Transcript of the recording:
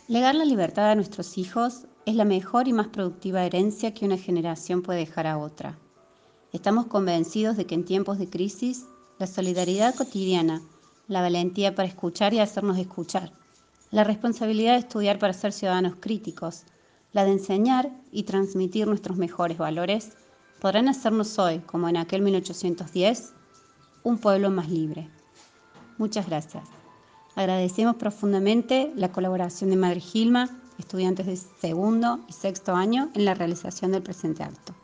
Legar la libertad a nuestros hijos es la mejor y más productiva herencia que una generación puede dejar a otra. Estamos convencidos de que en tiempos de crisis, la solidaridad cotidiana, la valentía para escuchar y hacernos escuchar, la responsabilidad de estudiar para ser ciudadanos críticos, la de enseñar y transmitir nuestros mejores valores, podrán hacernos hoy, como en aquel 1810, un pueblo más libre. Muchas gracias. Agradecemos profundamente la colaboración de Madre Gilma, estudiantes de segundo y sexto año, en la realización del presente acto.